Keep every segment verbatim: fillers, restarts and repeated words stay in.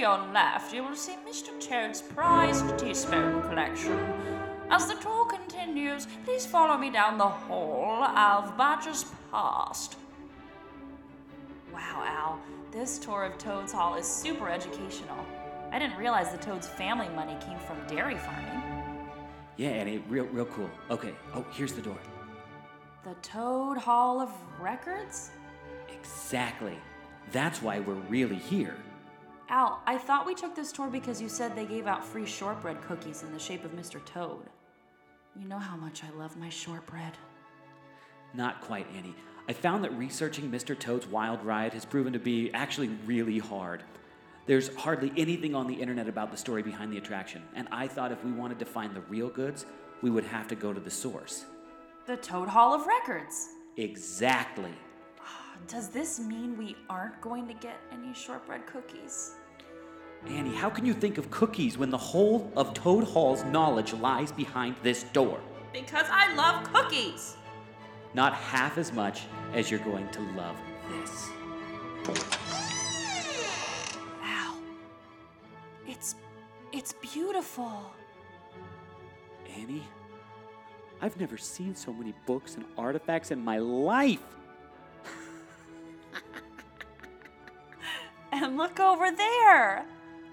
your left, you will see Mister Toad's prized teaspoon collection. As the tour continues, please follow me down the hall of Badger's Past. Wow, Al, this tour of Toad's Hall is super educational. I didn't realize the Toad's family money came from dairy farming. Yeah, Annie, real, real cool. Okay, oh, here's the door. The Toad Hall of Records? Exactly. That's why we're really here. Al, I thought we took this tour because you said they gave out free shortbread cookies in the shape of Mister Toad. You know how much I love my shortbread. Not quite, Annie. I found that researching Mister Toad's Wild Ride has proven to be actually really hard. There's hardly anything on the internet about the story behind the attraction, and I thought if we wanted to find the real goods, we would have to go to the source. The Toad Hall of Records. Exactly. Does this mean we aren't going to get any shortbread cookies? Annie, how can you think of cookies when the whole of Toad Hall's knowledge lies behind this door? Because I love cookies. Not half as much as you're going to love this. Wow. It's... it's beautiful. Annie, I've never seen so many books and artifacts in my life. And look over there.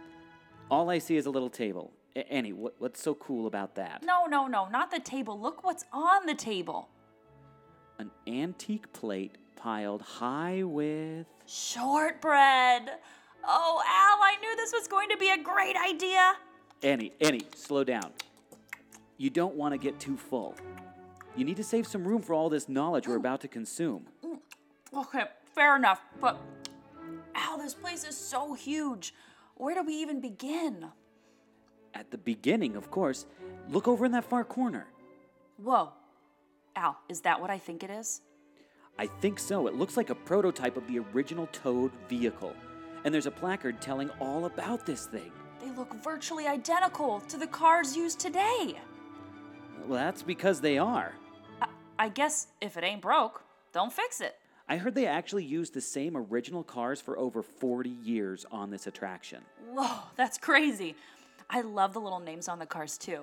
All I see is a little table. A- Annie, what, what's so cool about that? No, no, no, not the table. Look what's on the table. An antique plate piled high with... Shortbread. Oh, Al, I knew this was going to be a great idea. Annie, Annie, slow down. You don't want to get too full. You need to save some room for all this knowledge we're about to consume. Okay, fair enough, but... Al, this place is so huge. Where do we even begin? At the beginning, of course. Look over in that far corner. Whoa. Al, is that what I think it is? I think so. It looks like a prototype of the original Toad vehicle. And there's a placard telling all about this thing. They look virtually identical to the cars used today. Well, that's because they are. I, I guess if it ain't broke, don't fix it. I heard they actually used the same original cars for over forty years on this attraction. Whoa, that's crazy. I love the little names on the cars, too.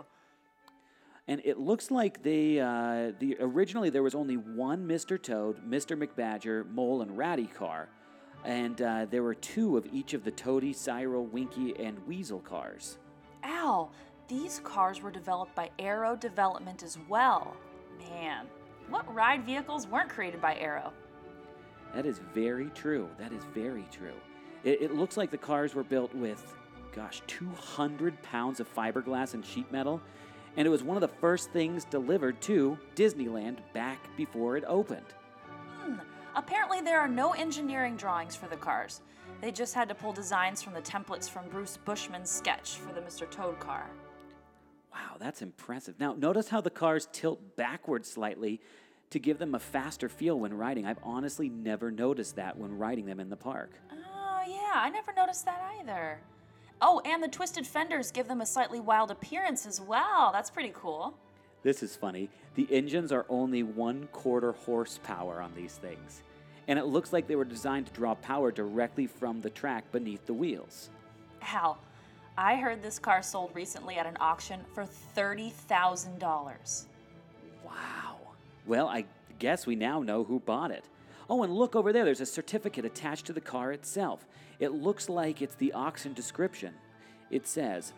And it looks like they, uh, the originally there was only one Mister Toad, Mister McBadger, Mole, and Ratty car. And uh, there were two of each of the Toady, Cyril, Winky, and Weasel cars. Al, these cars were developed by Aero Development as well. Man, what ride vehicles weren't created by Aero? That is very true. That is very true. It, it looks like the cars were built with, gosh, two hundred pounds of fiberglass and sheet metal, and it was one of the first things delivered to Disneyland back before it opened. Hmm. Apparently there are no engineering drawings for the cars. They just had to pull designs from the templates from Bruce Bushman's sketch for the Mister Toad car. Wow, that's impressive. Now, notice how the cars tilt backwards slightly to give them a faster feel when riding. I've honestly never noticed that when riding them in the park. Oh, yeah, I never noticed that either. Oh, and the twisted fenders give them a slightly wild appearance as well. That's pretty cool. This is funny. The engines are only one quarter horsepower on these things. And it looks like they were designed to draw power directly from the track beneath the wheels. Al, I heard this car sold recently at an auction for thirty thousand dollars. Wow. Well, I guess we now know who bought it. Oh, and look over there. There's a certificate attached to the car itself. It looks like it's the auction description. It says,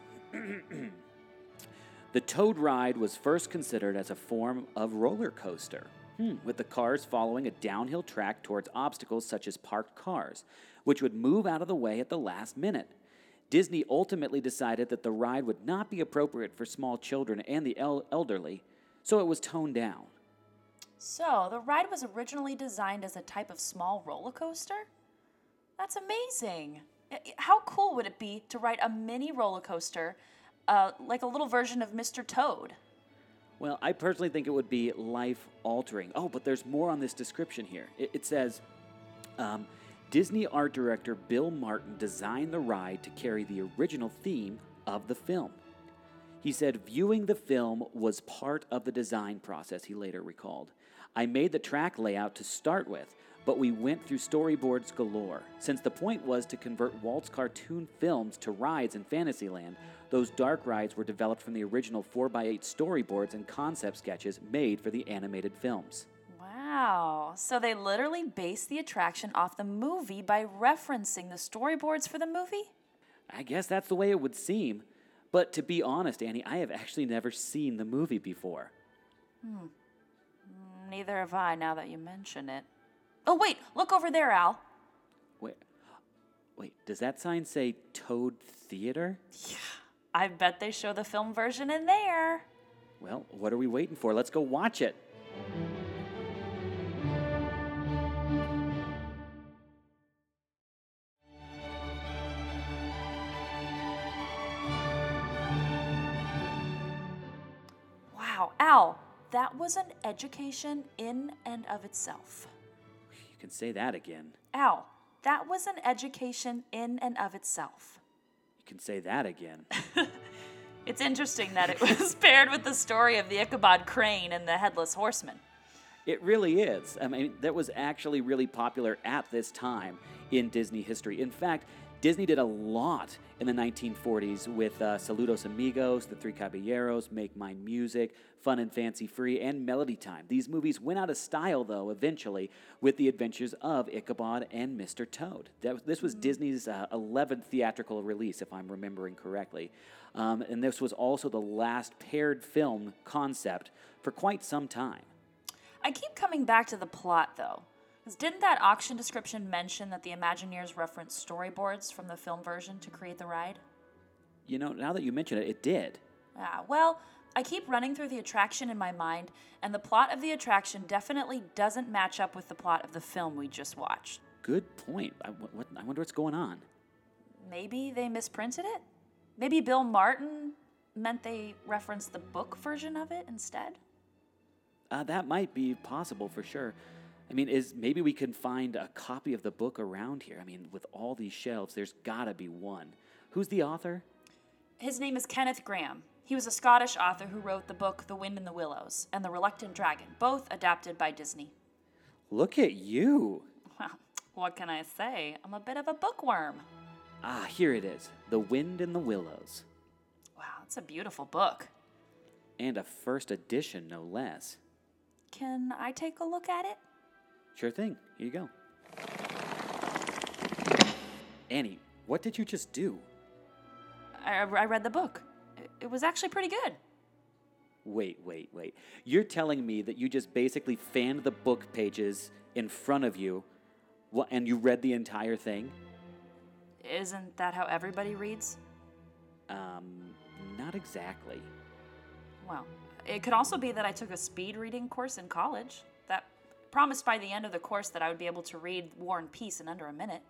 the Toad ride was first considered as a form of roller coaster, hmm, with the cars following a downhill track towards obstacles such as parked cars, which would move out of the way at the last minute. Disney ultimately decided that the ride would not be appropriate for small children and the el- elderly, so it was toned down. So, the ride was originally designed as a type of small roller coaster? That's amazing. How cool would it be to ride a mini roller coaster, uh, like a little version of Mister Toad? Well, I personally think it would be life-altering. Oh, but there's more on this description here. It, it says, um, Disney art director Bill Martin designed the ride to carry the original theme of the film. He said viewing the film was part of the design process, he later recalled. I made the track layout to start with, but we went through storyboards galore. Since the point was to convert Walt's cartoon films to rides in Fantasyland, those dark rides were developed from the original four by eight storyboards and concept sketches made for the animated films. Wow. So they literally based the attraction off the movie by referencing the storyboards for the movie? I guess that's the way it would seem. But to be honest, Annie, I have actually never seen the movie before. Hmm. Neither have I, now that you mention it. Oh, wait, look over there, Al. Wait, wait, does that sign say Toad Theater? Yeah, I bet they show the film version in there. Well, what are we waiting for? Let's go watch it. Wow, Al, that was an education in and of itself. You can say that again. Al, that was an education in and of itself. You can say that again. It's interesting that it was paired with the story of the Ichabod Crane and the Headless Horseman. It really is. I mean, that was actually really popular at this time in Disney history. In fact, Disney did a lot in the nineteen forties with uh, Saludos Amigos, The Three Caballeros, Make Mine Music, Fun and Fancy Free, and Melody Time. These movies went out of style, though, eventually, with the adventures of Ichabod and Mister Toad. That, this was mm-hmm. Disney's uh, eleventh theatrical release, if I'm remembering correctly. Um, and this was also the last paired film concept for quite some time. I keep coming back to the plot, though. Because didn't that auction description mention that the Imagineers referenced storyboards from the film version to create the ride? You know, now that you mention it, it did. Ah, well, I keep running through the attraction in my mind, and the plot of the attraction definitely doesn't match up with the plot of the film we just watched. Good point. I, what, I wonder what's going on. Maybe they misprinted it? Maybe Bill Martin meant they referenced the book version of it instead? Uh, that might be possible for sure. I mean, is maybe we can find a copy of the book around here. I mean, with all these shelves, there's gotta be one. Who's the author? His name is Kenneth Grahame. He was a Scottish author who wrote the book The Wind in the Willows and The Reluctant Dragon, both adapted by Disney. Look at you. Well, what can I say? I'm a bit of a bookworm. Ah, here it is. The Wind in the Willows. Wow, it's a beautiful book. And a first edition, no less. Can I take a look at it? Sure thing. Here you go. Annie, what did you just do? I, I read the book. It, it was actually pretty good. Wait, wait, wait. You're telling me that you just basically fanned the book pages in front of you and you read the entire thing? Isn't that how everybody reads? Um, not exactly. Well, it could also be that I took a speed reading course in college that promised by the end of the course that I would be able to read War and Peace in under a minute.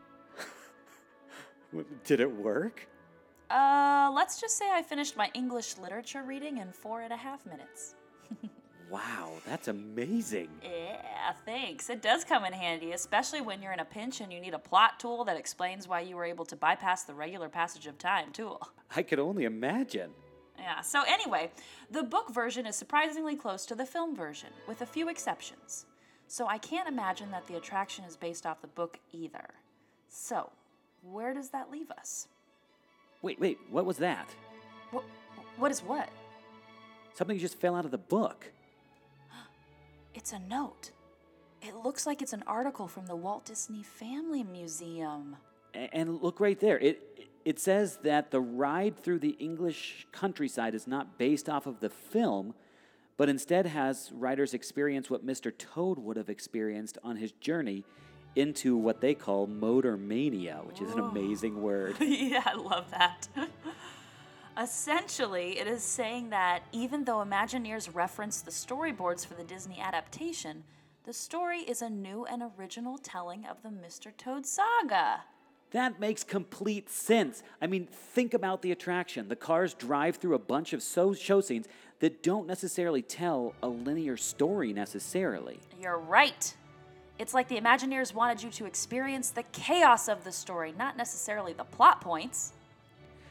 Did it work? Uh, let's just say I finished my English literature reading in four and a half minutes. Wow, that's amazing. Yeah, thanks. It does come in handy, especially when you're in a pinch and you need a plot tool that explains why you were able to bypass the regular passage of time tool. I could only imagine. Yeah, so anyway, the book version is surprisingly close to the film version, with a few exceptions. So I can't imagine that the attraction is based off the book either. So, where does that leave us? Wait, wait, what was that? What, what is what? Something just fell out of the book. It's a note. It looks like it's an article from the Walt Disney Family Museum. A- and look right there. It it says that the ride through the English countryside is not based off of the film, but instead has riders experience what Mister Toad would have experienced on his journey into what they call motor mania, which is an amazing word. Yeah, I love that. Essentially, it is saying that even though Imagineers referenced the storyboards for the Disney adaptation, the story is a new and original telling of the Mister Toad saga. That makes complete sense. I mean, think about the attraction. The cars drive through a bunch of so- show scenes that don't necessarily tell a linear story necessarily. You're right. It's like the Imagineers wanted you to experience the chaos of the story, not necessarily the plot points.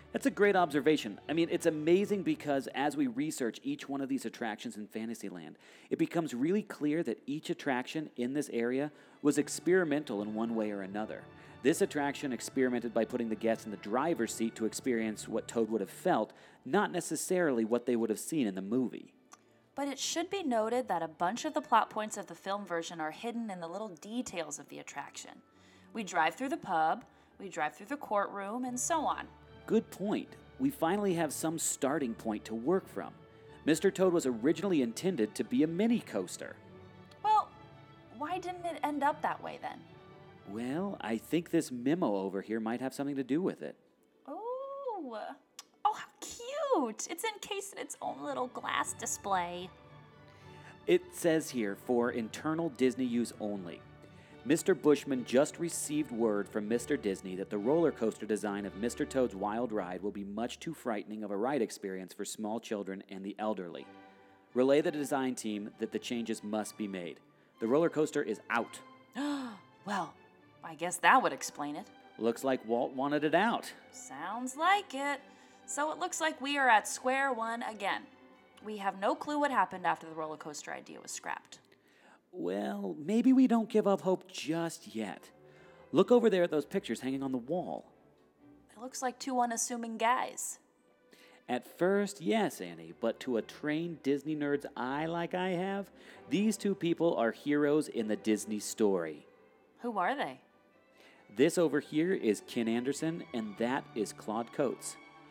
That's a great observation. I mean, it's amazing because as we research each one of these attractions in Fantasyland, it becomes really clear that each attraction in this area was experimental in one way or another. This attraction experimented by putting the guests in the driver's seat to experience what Toad would have felt, not necessarily what they would have seen in the movie. But it should be noted that a bunch of the plot points of the film version are hidden in the little details of the attraction. We drive through the pub, we drive through the courtroom, and so on. Good point. We finally have some starting point to work from. Mister Toad was originally intended to be a mini coaster. Well, why didn't it end up that way then? Well, I think this memo over here might have something to do with it. Oh, oh, how cute! It's encased in its own little glass display. It says here, for internal Disney use only. Mister Bushman just received word from Mister Disney that the roller coaster design of Mister Toad's Wild Ride will be much too frightening of a ride experience for small children and the elderly. Relay the design team that the changes must be made. The roller coaster is out. Well, I guess that would explain it. Looks like Walt wanted it out. Sounds like it. So it looks like we are at square one again. We have no clue what happened after the roller coaster idea was scrapped. Well, maybe we don't give up hope just yet. Look over there at those pictures hanging on the wall. It looks like two unassuming guys. At first, yes, Annie, but to a trained Disney nerd's eye like I have, these two people are heroes in the Disney story. Who are they? This over here is Ken Anderson, and that is Claude Coates.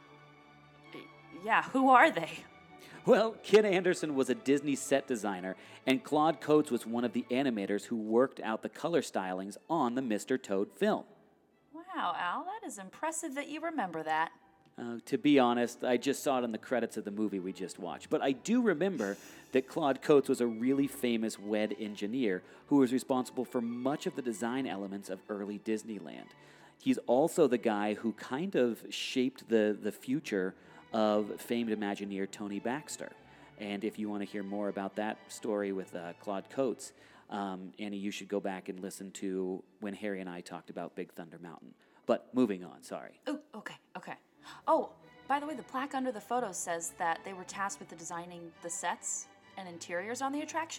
Yeah, who are they? Well, Ken Anderson was a Disney set designer, and Claude Coates was one of the animators who worked out the color stylings on the Mister Toad film. Wow, Al, that is impressive that you remember that. Uh, to be honest, I just saw it in the credits of the movie we just watched. But I do remember that Claude Coates was a really famous W E D engineer who was responsible for much of the design elements of early Disneyland. He's also the guy who kind of shaped the, the future of famed Imagineer Tony Baxter. And if you want to hear more about that story with uh, Claude Coates, um, Annie, you should go back and listen to when Harry and I talked about Big Thunder Mountain. But moving on, sorry. Oh, okay, okay. Oh, by the way, the plaque under the photo says that they were tasked with the designing the sets and interiors on the attraction.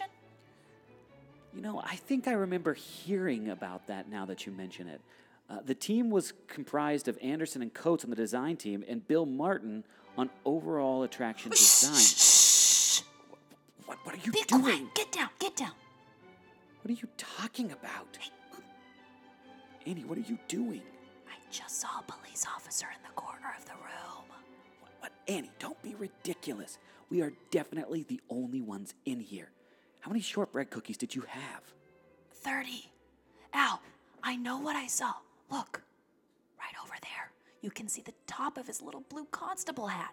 You know, I think I remember hearing about that now that you mention it. Uh, the team was comprised of Anderson and Coates on the design team and Bill Martin on overall attraction design. Shh! What, what are you Be doing? quiet. Get down, get down. What are you talking about? Hey. Annie, what are you doing? I just saw a police officer in the corner of the room. What, what? Annie, don't be ridiculous. We are definitely the only ones in here. How many shortbread cookies did you have? Thirty. Al, I know what I saw. Look, right over there. You can see the top of his little blue constable hat.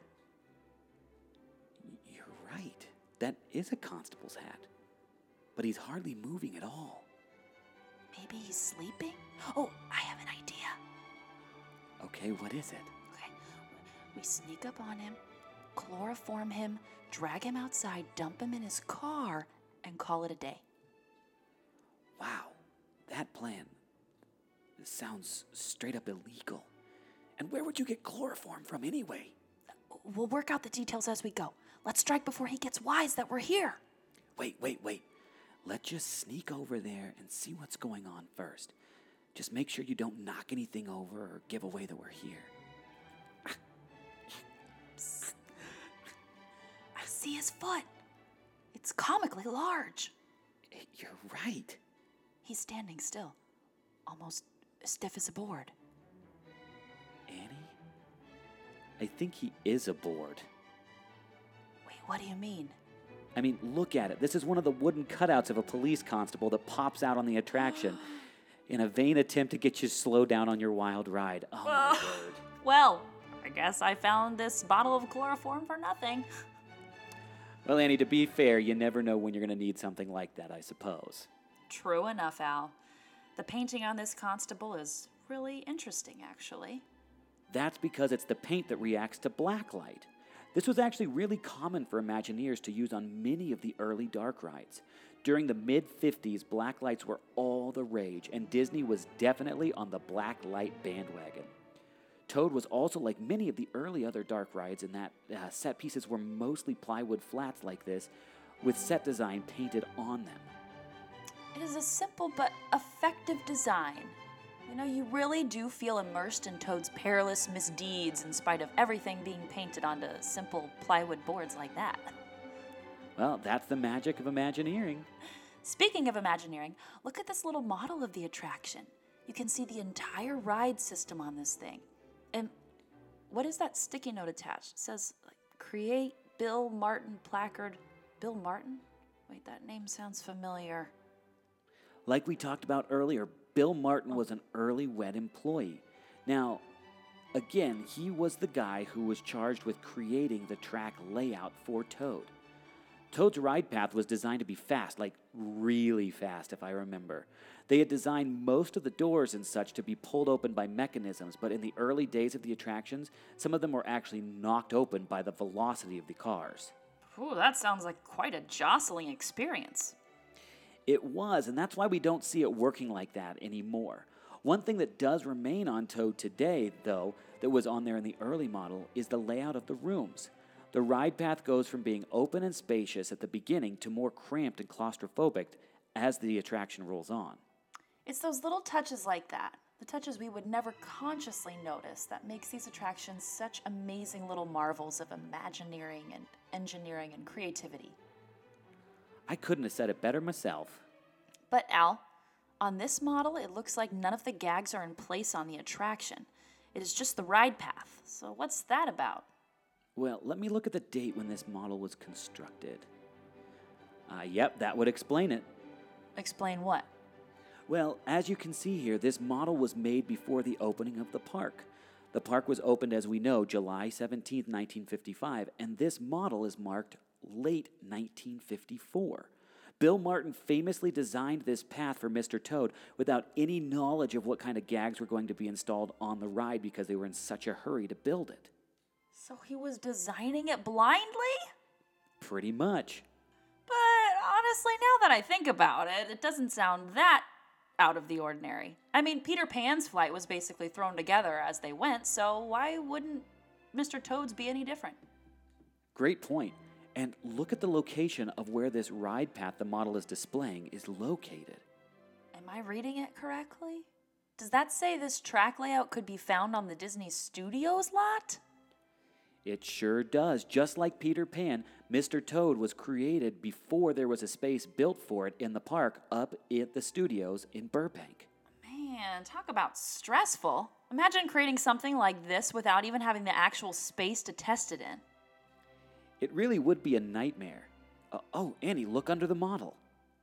You're right. That is a constable's hat. But he's hardly moving at all. Maybe he's sleeping? Oh, I have an idea. Okay, what is it? Okay, we sneak up on him, chloroform him, drag him outside, dump him in his car, and call it a day. Wow, that plan sounds straight up illegal. And where would you get chloroform from anyway? We'll work out the details as we go. Let's strike before he gets wise that we're here. Wait, wait, wait. Let's just sneak over there and see what's going on first. Just make sure you don't knock anything over or give away that we're here. Psst. I see his foot. It's comically large. You're right. He's standing still, almost stiff as a board. Annie? I think he is a board. Wait, what do you mean? I mean, look at it. This is one of the wooden cutouts of a police constable that pops out on the attraction in a vain attempt to get you slowed down on your wild ride. Oh, my word. Well, I guess I found this bottle of chloroform for nothing. Well, Annie, to be fair, you never know when you're going to need something like that, I suppose. True enough, Al. The painting on this constable is really interesting, actually. That's because it's the paint that reacts to black light. This was actually really common for Imagineers to use on many of the early dark rides. During the mid fifties, black lights were all the rage, and Disney was definitely on the black light bandwagon. Toad was also like many of the early other dark rides in that uh, set pieces were mostly plywood flats like this, with set design painted on them. It is a simple but effective design. You know, you really do feel immersed in Toad's perilous misdeeds in spite of everything being painted onto simple plywood boards like that. Well, that's the magic of Imagineering. Speaking of Imagineering, look at this little model of the attraction. You can see the entire ride system on this thing. And what is that sticky note attached? It says, like, create Bill Martin placard. Bill Martin? Wait, that name sounds familiar. Like we talked about earlier, Bill Martin was an early W E D employee. Now, again, he was the guy who was charged with creating the track layout for Toad. Toad's ride path was designed to be fast, like really fast, if I remember. They had designed most of the doors and such to be pulled open by mechanisms, but in the early days of the attractions, some of them were actually knocked open by the velocity of the cars. Ooh, that sounds like quite a jostling experience. It was, and that's why we don't see it working like that anymore. One thing that does remain on Toad today, though, that was on there in the early model, is the layout of the rooms. The ride path goes from being open and spacious at the beginning to more cramped and claustrophobic as the attraction rolls on. It's those little touches like that, the touches we would never consciously notice, that makes these attractions such amazing little marvels of Imagineering and engineering and creativity. I couldn't have said it better myself. But Al, on this model, it looks like none of the gags are in place on the attraction. It is just the ride path. So what's that about? Well, let me look at the date when this model was constructed. Uh, yep, that would explain it. Explain what? Well, as you can see here, this model was made before the opening of the park. The park was opened, as we know, July seventeenth, nineteen fifty-five, and this model is marked late nineteen fifty-four. Bill Martin famously designed this path for Mister Toad without any knowledge of what kind of gags were going to be installed on the ride because they were in such a hurry to build it. So he was designing it blindly? Pretty much. But honestly, now that I think about it, it doesn't sound that out of the ordinary. I mean, Peter Pan's flight was basically thrown together as they went, so why wouldn't Mister Toad's be any different? Great point. And look at the location of where this ride path the model is displaying is located. Am I reading it correctly? Does that say this track layout could be found on the Disney Studios lot? It sure does. Just like Peter Pan, Mister Toad was created before there was a space built for it in the park up at the studios in Burbank. Man, talk about stressful. Imagine creating something like this without even having the actual space to test it in. It really would be a nightmare. Uh, oh, Annie, look under the model.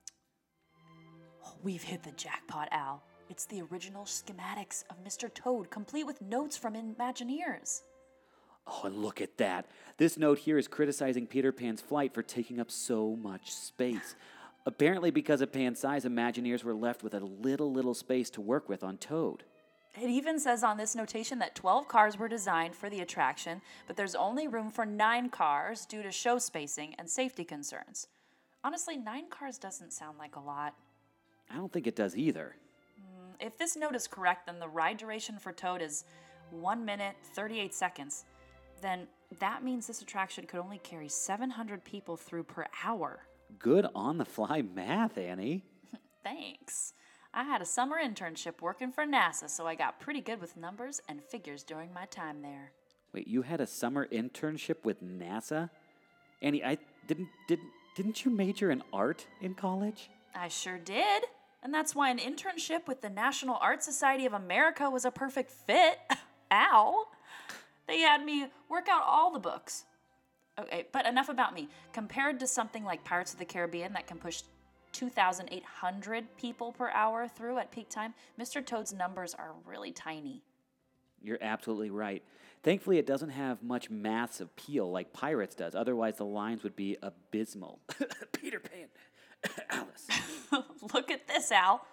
Oh, we've hit the jackpot, Al. It's the original schematics of Mister Toad, complete with notes from Imagineers. Oh, and look at that. This note here is criticizing Peter Pan's flight for taking up so much space. Apparently, because of Pan's size, Imagineers were left with a little, little space to work with on Toad. It even says on this notation that twelve cars were designed for the attraction, but there's only room for nine cars due to show spacing and safety concerns. Honestly, nine cars doesn't sound like a lot. I don't think it does either. If this note is correct, then the ride duration for Toad is one minute, thirty-eight seconds. Then that means this attraction could only carry seven hundred people through per hour. Good on-the-fly math, Annie. Thanks. I had a summer internship working for NASA, so I got pretty good with numbers and figures during my time there. Wait, you had a summer internship with NASA? Annie, I didn't didn't didn't you major in art in college? I sure did. And that's why an internship with the National Art Society of America was a perfect fit. Ow. They had me work out all the books. Okay, but enough about me. Compared to something like Pirates of the Caribbean that can push two thousand eight hundred people per hour through at peak time, Mister Toad's numbers are really tiny. You're absolutely right. Thankfully, it doesn't have much mass appeal like Pirates does. Otherwise, the lines would be abysmal. Peter Pan. Alice. Look at this, Al.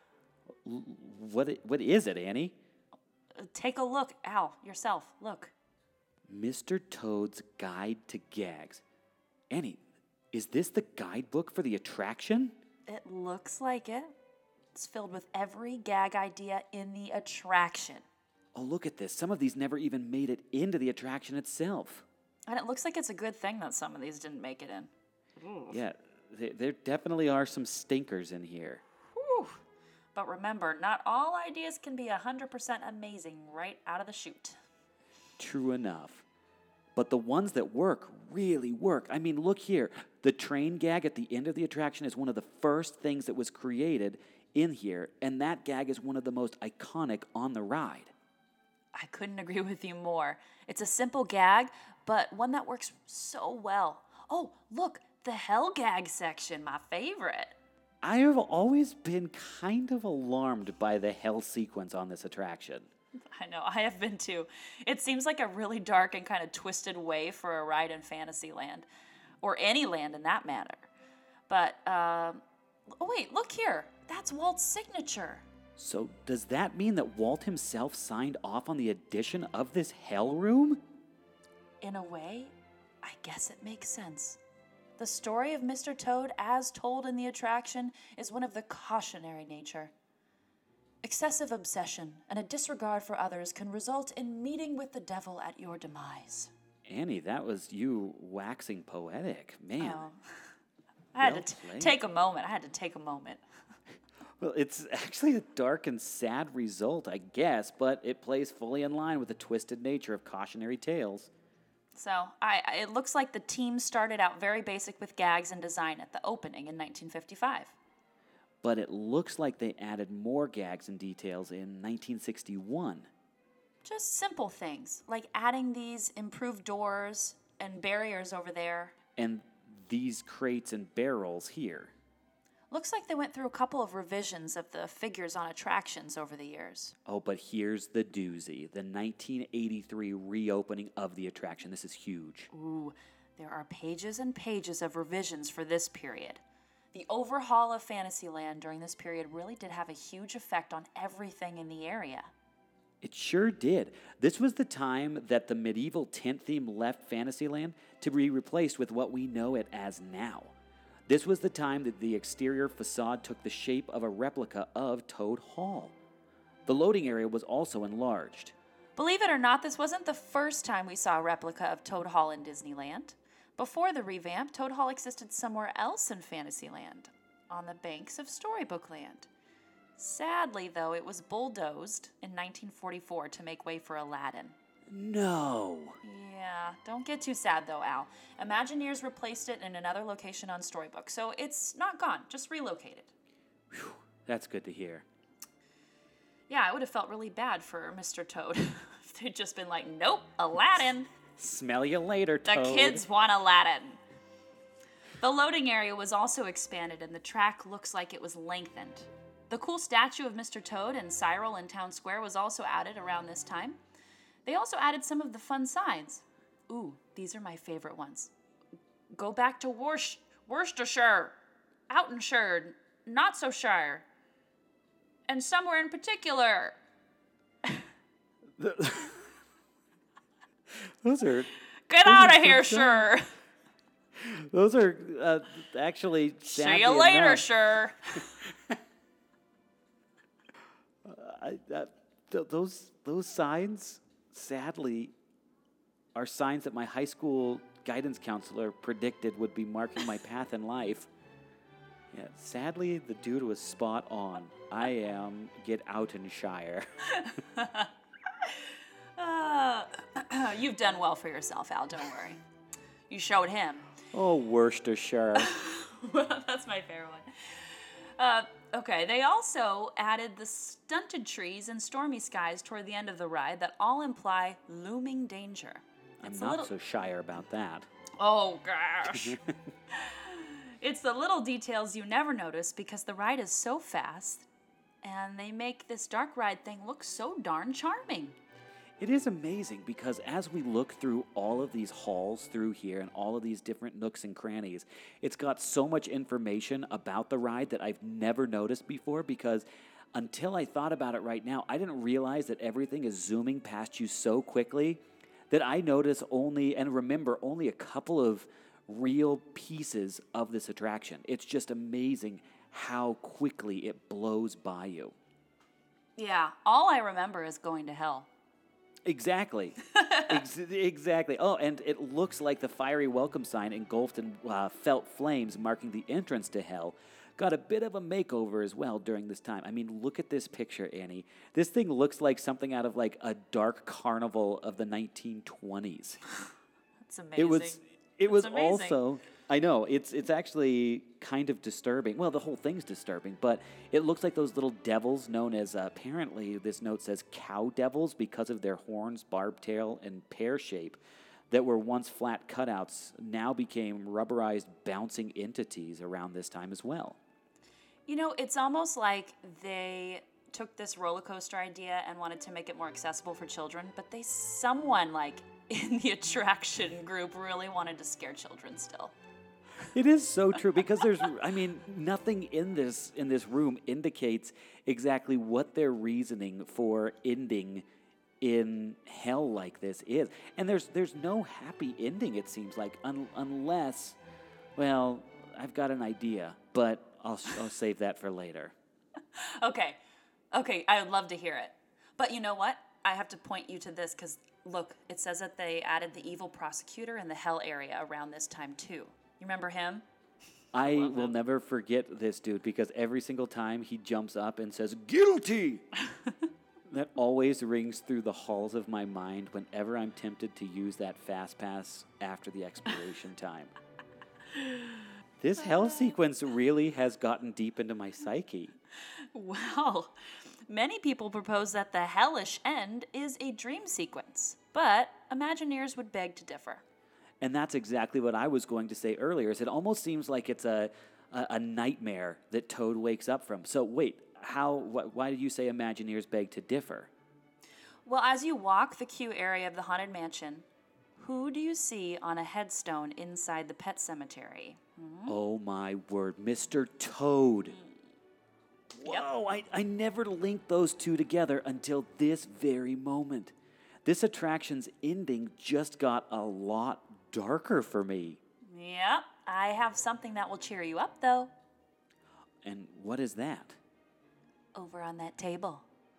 What, what is it, Annie? Take a look, Al, yourself. Look. Mister Toad's Guide to Gags. Annie, is this the guidebook for the attraction? It looks like it. It's filled with every gag idea in the attraction. Oh, look at this. Some of these never even made it into the attraction itself. And it looks like it's a good thing that some of these didn't make it in. Yeah, th- there definitely are some stinkers in here. Whew. But remember, not all ideas can be one hundred percent amazing right out of the chute. True enough. But the ones that work really work. I mean, look here. The train gag at the end of the attraction is one of the first things that was created in here, and that gag is one of the most iconic on the ride. I couldn't agree with you more. It's a simple gag, but one that works so well. Oh, look, the hell gag section, my favorite. I have always been kind of alarmed by the hell sequence on this attraction. I know, I have been too. It seems like a really dark and kind of twisted way for a ride in Fantasyland, or any land in that matter. But, um, oh wait, look here. That's Walt's signature. So does that mean that Walt himself signed off on the addition of this hell room? In a way, I guess it makes sense. The story of Mister Toad, as told in the attraction, is one of the cautionary nature. Excessive obsession and a disregard for others can result in meeting with the devil at your demise. Annie, that was you waxing poetic. Man. Oh. I had Well to t- played. take a moment. I had to take a moment. Well, it's actually a dark and sad result, I guess, but it plays fully in line with the twisted nature of cautionary tales. So I, I- it looks like the team started out very basic with gags and design at the opening in nineteen fifty-five. But it looks like they added more gags and details in nineteen sixty-one. Just simple things, like adding these improved doors and barriers over there. And these crates and barrels here. Looks like they went through a couple of revisions of the figures on attractions over the years. Oh, but here's the doozy. The nineteen eighty-three reopening of the attraction. This is huge. Ooh, there are pages and pages of revisions for this period. The overhaul of Fantasyland during this period really did have a huge effect on everything in the area. It sure did. This was the time that the medieval tent theme left Fantasyland to be replaced with what we know it as now. This was the time that the exterior facade took the shape of a replica of Toad Hall. The loading area was also enlarged. Believe it or not, this wasn't the first time we saw a replica of Toad Hall in Disneyland. Before the revamp, Toad Hall existed somewhere else in Fantasyland, on the banks of Storybook Land. Sadly, though, it was bulldozed in nineteen forty-four to make way for Aladdin. No. Yeah, don't get too sad though, Al. Imagineers replaced it in another location on Storybook, so it's not gone, just relocated. Whew, that's good to hear. Yeah, I would have felt really bad for Mister Toad if they'd just been like, nope, Aladdin. Smell you later, The Toad. kids want Aladdin. The loading area was also expanded and the track looks like it was lengthened. The cool statue of Mister Toad and Cyril in Town Square was also added around this time. They also added some of the fun signs. Ooh, these are my favorite ones. Go back to Worc- Worcestershire, Outenshire, Not So Shire, and somewhere in particular. Those are Get Those out are of here, so sure. those are uh, actually See sadly you later, enough, sure. I, uh, th- those those signs, sadly, are signs that my high school guidance counselor predicted would be marking my path in life. Yeah, sadly, the dude was spot on. I am get out in Shire. Uh, you've done well for yourself, Al, don't worry. You showed him. Oh, Worcestershire. That's my favorite one. Uh, okay, they also added the stunted trees and stormy skies toward the end of the ride that all imply looming danger. I'm It's a not little... so Shire about that. Oh, gosh. It's the little details you never notice because the ride is so fast, and they make this dark ride thing look so darn charming. It is amazing because as we look through all of these halls through here and all of these different nooks and crannies, it's got so much information about the ride that I've never noticed before because until I thought about it right now, I didn't realize that everything is zooming past you so quickly that I notice only and remember only a couple of real pieces of this attraction. It's just amazing how quickly it blows by you. Yeah, all I remember is going to hell. Exactly. Ex- exactly. Oh, and it looks like the fiery welcome sign engulfed in uh, felt flames marking the entrance to hell got a bit of a makeover as well during this time. I mean, look at this picture, Annie. This thing looks like something out of like a dark carnival of the nineteen twenties. That's amazing. It was it That's was amazing. also I know, it's it's actually kind of disturbing. Well, the whole thing's disturbing, but it looks like those little devils known as, uh, apparently, this note says cow devils because of their horns, barbed tail, and pear shape that were once flat cutouts now became rubberized bouncing entities around this time as well. You know, it's almost like they took this roller coaster idea and wanted to make it more accessible for children, but they, someone like in the attraction group really wanted to scare children still. It is so true because there's, I mean, nothing in this in this room indicates exactly what their reasoning for ending in hell like this is, and there's there's no happy ending. It seems like un, unless, well, I've got an idea, but I'll I'll save that for later. Okay, okay, I would love to hear it, but you know what? I have to point you to this because look, it says that they added the evil prosecutor in the hell area around this time too. You remember him? I love will him. never forget this dude because every single time he jumps up and says, "Guilty!" that always rings through the halls of my mind whenever I'm tempted to use that fast pass after the expiration time. This hell sequence really has gotten deep into my psyche. Well, many people propose that the hellish end is a dream sequence, but Imagineers would beg to differ. And that's exactly what I was going to say earlier, is it almost seems like it's a, a, a nightmare that Toad wakes up from. So wait, how? Wh- why did you say Imagineers beg to differ? Well, as you walk the queue area of the Haunted Mansion, who do you see on a headstone inside the pet cemetery? Oh my word, Mister Toad. Yep. Whoa, I, I never linked those two together until this very moment. This attraction's ending just got a lot darker for me. Yep, I have something that will cheer you up, though. And what is that? Over on that table.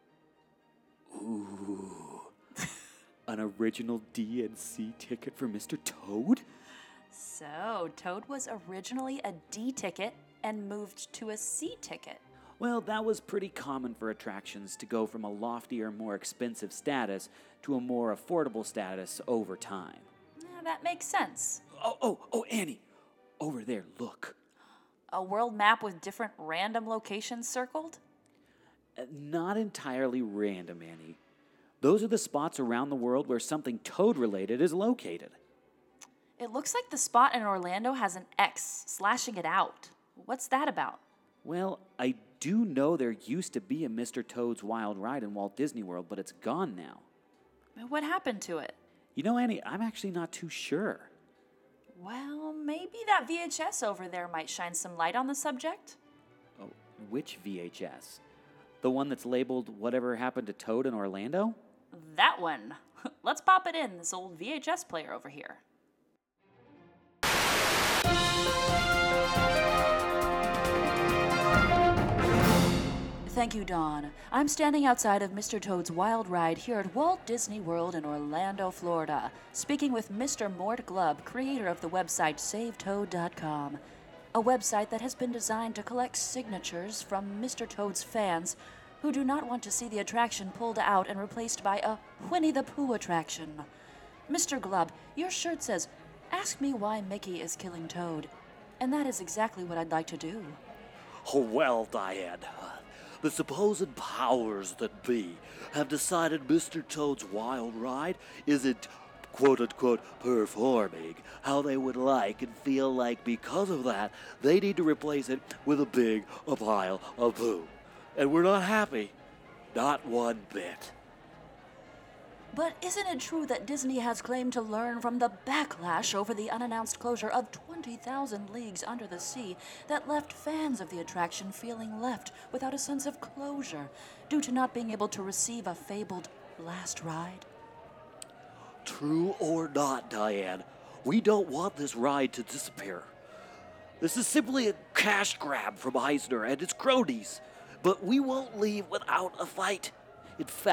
Ooh. An original D and C ticket for Mister Toad? So, Toad was originally a D ticket and moved to a C ticket. Well, that was pretty common for attractions to go from a loftier, more expensive status to a more affordable status over time. Yeah, that makes sense. Oh, oh, oh, Annie, over there, look. A world map with different random locations circled? Uh, Not entirely random, Annie. Those are the spots around the world where something Toad-related is located. It looks like the spot in Orlando has an X slashing it out. What's that about? Well, I do know there used to be a Mister Toad's Wild Ride in Walt Disney World, but it's gone now. What happened to it? You know, Annie, I'm actually not too sure. Well, maybe that V H S over there might shine some light on the subject. Oh, which V H S? The one that's labeled Whatever Happened to Toad in Orlando? That one. Let's pop it in, this old V H S player over here. Thank you, Dawn. I'm standing outside of Mister Toad's Wild Ride here at Walt Disney World in Orlando, Florida, speaking with Mister Mort Glubb, creator of the website Save Toad dot com, a website that has been designed to collect signatures from Mister Toad's fans who do not want to see the attraction pulled out and replaced by a Winnie the Pooh attraction. Mister Glubb, your shirt says, "Ask me why Mickey is killing Toad," and that is exactly what I'd like to do. Oh, well, Diane, the supposed powers that be have decided Mister Toad's Wild Ride isn't quote-unquote performing how they would like and feel like because of that they need to replace it with a big a pile of poo. And we're not happy. Not one bit. But isn't it true that Disney has claimed to learn from the backlash over the unannounced closure of twenty thousand Leagues Under the Sea that left fans of the attraction feeling left without a sense of closure due to not being able to receive a fabled last ride? True or not, Diane, we don't want this ride to disappear. This is simply a cash grab from Eisner and his cronies, but we won't leave without a fight. In fact,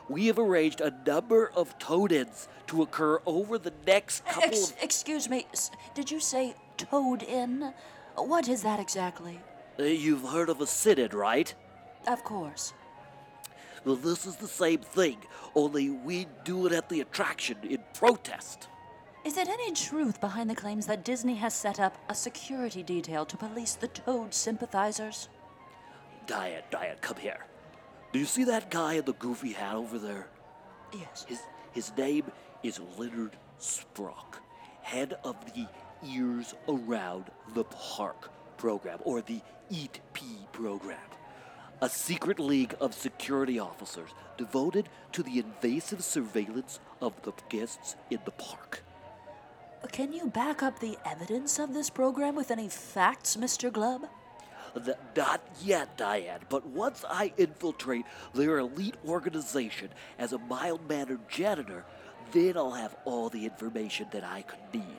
we have arranged a number of toad-ins to occur over the next couple Ex- of... excuse me, s- did you say toad-in? What is that exactly? Uh, you've heard of a sit-in, right? Of course. Well, this is the same thing, only we do it at the attraction in protest. Is there any truth behind the claims that Disney has set up a security detail to police the Toad sympathizers? Diane, Diane, come here. Do you see that guy in the goofy hat over there? Yes. His, his name is Leonard Sprock, head of the Ears Around the Park program, or the EAT P program. A secret league of security officers devoted to the invasive surveillance of the guests in the park. Can you back up the evidence of this program with any facts, Mister Glubb? Th- not yet, Diane, but once I infiltrate their elite organization as a mild-mannered janitor, then I'll have all the information that I could need.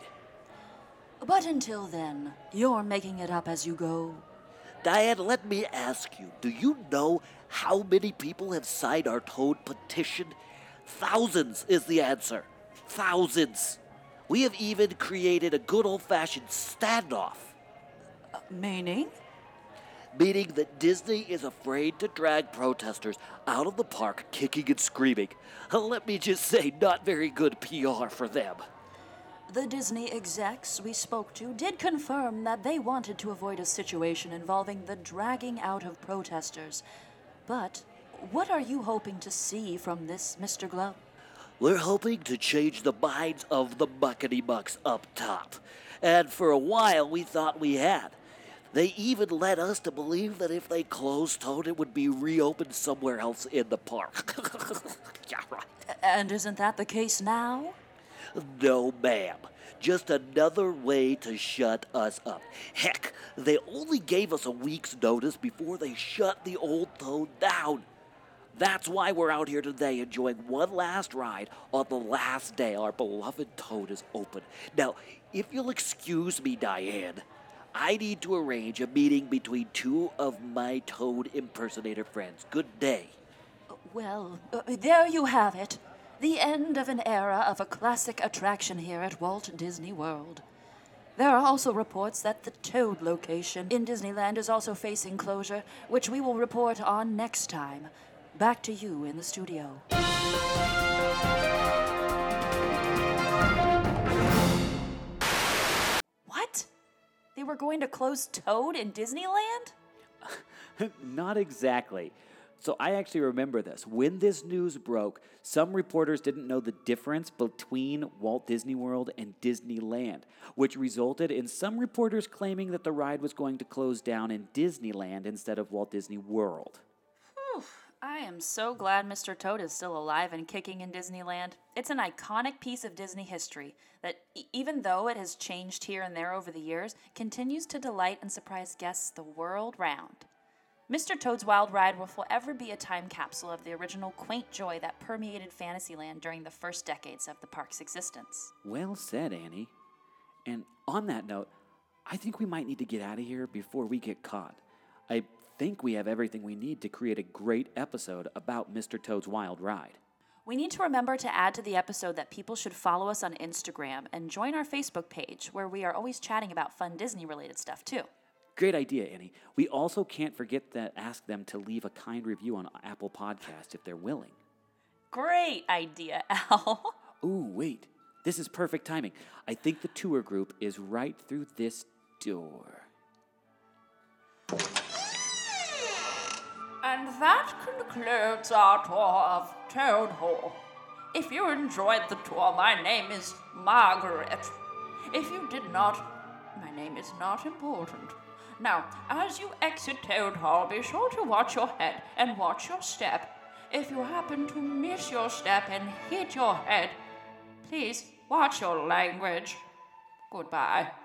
But until then, you're making it up as you go. Diane, let me ask you, do you know how many people have signed our Toad petition? Thousands is the answer. Thousands. We have even created a good old-fashioned standoff. Uh, meaning? Meaning that Disney is afraid to drag protesters out of the park kicking and screaming. Let me just say, not very good P R for them. The Disney execs we spoke to did confirm that they wanted to avoid a situation involving the dragging out of protesters. But what are you hoping to see from this, Mister Glubb? We're hoping to change the minds of the muckety mucks up top. And for a while we thought we had. They even led us to believe that if they closed Toad, it would be reopened somewhere else in the park. Yeah, right. And isn't that the case now? No, ma'am. Just another way to shut us up. Heck, they only gave us a week's notice before they shut the old Toad down. That's why we're out here today enjoying one last ride on the last day our beloved Toad is open. Now, if you'll excuse me, Diane, I need to arrange a meeting between two of my Toad impersonator friends. Good day. Well, uh, there you have it. The end of an era of a classic attraction here at Walt Disney World. There are also reports that the Toad location in Disneyland is also facing closure, which we will report on next time. Back to you in the studio. What? They were going to close Toad in Disneyland? Not exactly. So I actually remember this. When this news broke, some reporters didn't know the difference between Walt Disney World and Disneyland, which resulted in some reporters claiming that the ride was going to close down in Disneyland instead of Walt Disney World. Whew. I am so glad Mister Toad is still alive and kicking in Disneyland. It's an iconic piece of Disney history that, e- even though it has changed here and there over the years, continues to delight and surprise guests the world round. Mister Toad's Wild Ride will forever be a time capsule of the original quaint joy that permeated Fantasyland during the first decades of the park's existence. Well said, Annie. And on that note, I think we might need to get out of here before we get caught. I think we have everything we need to create a great episode about Mister Toad's Wild Ride. We need to remember to add to the episode that people should follow us on Instagram and join our Facebook page, where we are always chatting about fun Disney-related stuff, too. Great idea, Annie. We also can't forget to ask them to leave a kind review on Apple Podcasts if they're willing. Great idea, Al. Ooh, wait. This is perfect timing. I think the tour group is right through this door. And that concludes our tour of Toad Hall. If you enjoyed the tour, my name is Margaret. If you did not, my name is not important. Now, as you exit Toad Hall, be sure to watch your head and watch your step. If you happen to miss your step and hit your head, please watch your language. Goodbye.